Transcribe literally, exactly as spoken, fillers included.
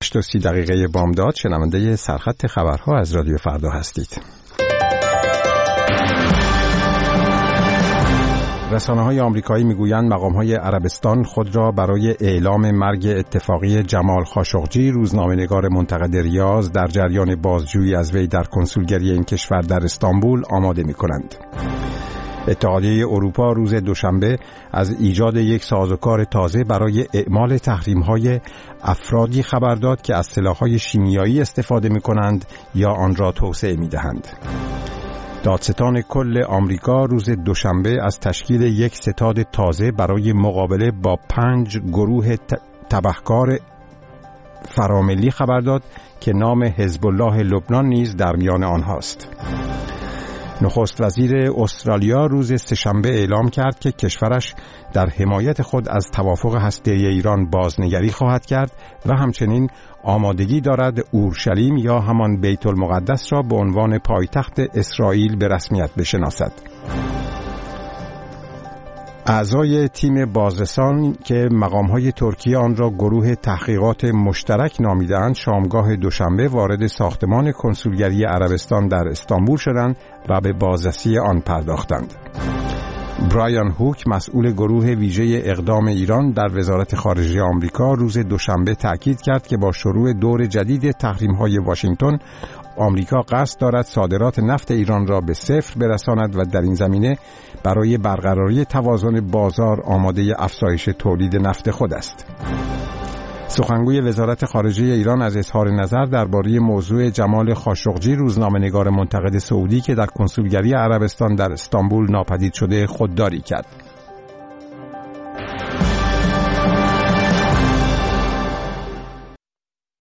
هشت و سی دقیقه بامداد. شنونده سرخط خبرها از رادیو فردا هستید. رسانه‌های آمریکایی میگویند مقام‌های عربستان خود را برای اعلام مرگ اتفاقی جمال خاشقجی، روزنامه‌نگار منتقد ریاض، در جریان بازجویی از وی در کنسولگری این کشور در استانبول آماده می‌کنند. اتحادیه اروپا روز دوشنبه از ایجاد یک سازوکار تازه برای اعمال تحریم‌های افرادی خبر داد که از سلاح‌های شیمیایی استفاده می‌کنند یا آن را توسعه می‌دهند. دادستان کل آمریکا روز دوشنبه از تشکیل یک ستاد تازه برای مقابله با پنج گروه تبهکار فراملی خبر داد که نام حزب الله لبنان نیز در میان آنهاست. نخست وزیر استرالیا روز سه‌شنبه اعلام کرد که کشورش در حمایت خود از توافق هسته‌ای ایران بازنگری خواهد کرد و همچنین آمادگی دارد اورشلیم یا همان بیت المقدس را به عنوان پایتخت اسرائیل به رسمیت بشناسد. اعضای تیم بازرسان که مقام‌های ترکیه آن را گروه تحقیقات مشترک نامیدند، شامگاه دوشنبه وارد ساختمان کنسولگری عربستان در استانبول شدند و به بازرسی آن پرداختند. برایان هوک، مسئول گروه ویژه اقدام ایران در وزارت خارجه آمریکا، روز دوشنبه تأکید کرد که با شروع دور جدید تحریم‌های واشنگتن، آمریکا قصد دارد صادرات نفت ایران را به صفر برساند و در این زمینه برای برقراری توازن بازار آماده افزایش تولید نفت خود است. سخنگوی وزارت خارجه ایران از اظهار نظر درباره موضوع جمال خاشقجی، روزنامه‌نگار منتقد سعودی که در کنسولگری عربستان در استانبول ناپدید شده، خودداری کرد.